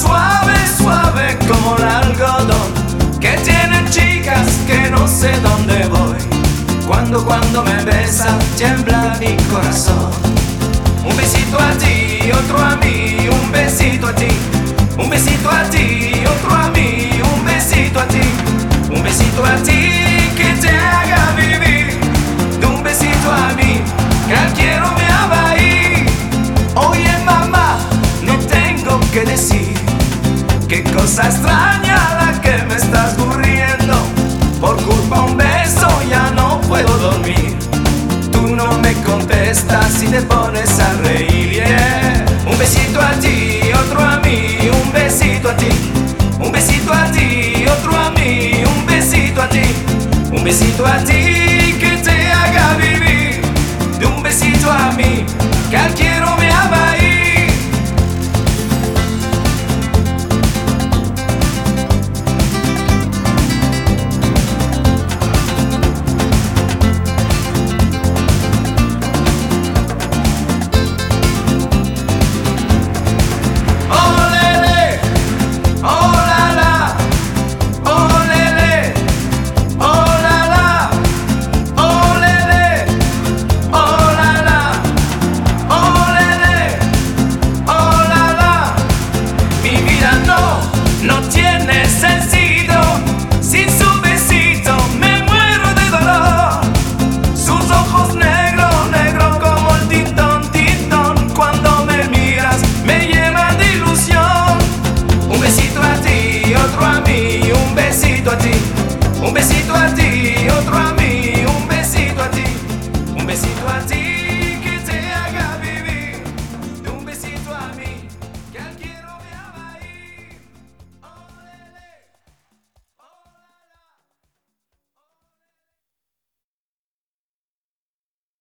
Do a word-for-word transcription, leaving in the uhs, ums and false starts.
suave, suave como el algodón, que tienen chicas que no sé dónde voy. Cuando, cuando me besa, tiembla mi corazón. Un besito a ti, otro a mí, un besito a ti. Un besito a ti, otro a mí, un besito a ti. Un besito a ti que te haga vivir. De un besito a mí, que quiero me ama ahí. Oye mamá, no tengo que decir qué cosa extraña la que me estás ocurriendo. Por culpa un beso ya no puedo dormir. Tú no me contestas y te pones a reír, yeah. Un besito a ti, otro a mí, un besito a ti. Un besito a ti, otro a mí, un besito a ti. Un besito a ti